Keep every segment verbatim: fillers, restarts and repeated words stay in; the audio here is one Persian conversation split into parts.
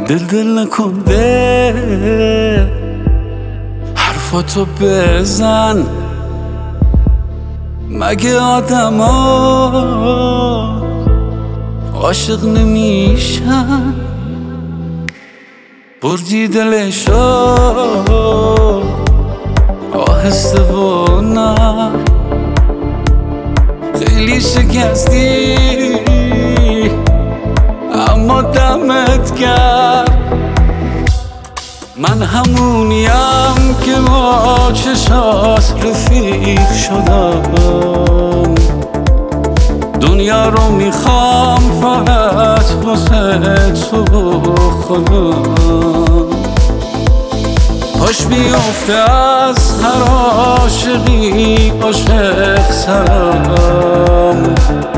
دل دل نکن ده حرفاتو بزن. مگه آدم ها عاشق نمیشن؟ بردی دلشو آهسته و نه، خیلی شکستی اما دمت گرم. من همونیم که با چشات رفیق شدم. دنیا رو میخوام فقط واسه تو خودم. پاش بیفته از هر عاشقی عاشق سرم.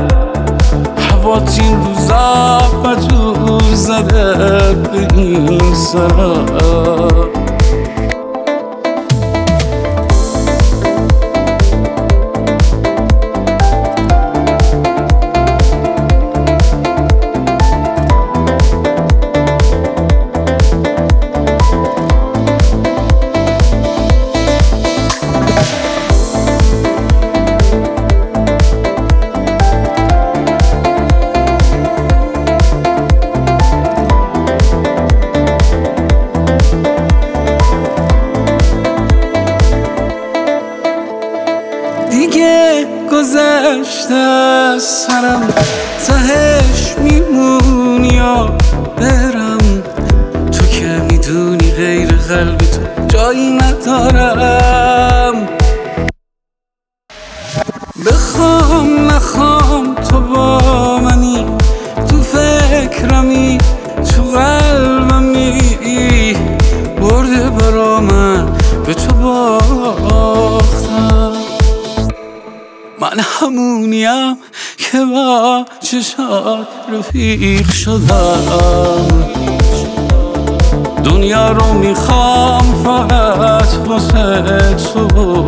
هوات این روزا بدجور زده به این سرم. دیگه گذشته از سرم، تهش میمونی یا برم. تو که میدونی غیر قلب تو جایی ندارم. بخوام نخوام تو با منی، تو فکرمی تو قلبمی. برده برا من به تو باختم. من همونیم که با چشات رفیق شدم. دنیا رو میخوام فقط واسه تو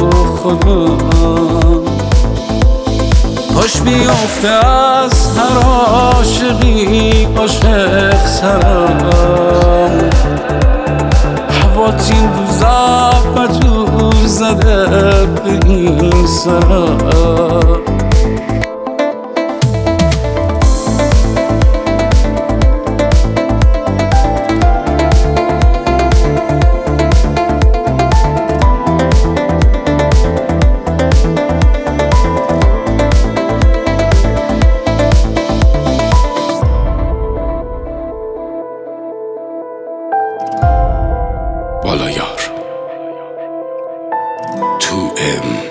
خودم. پاش بیفته از هر عاشقی عاشق سرم. هوات این روزا بدجور زده به این سرم. بالایار تو ام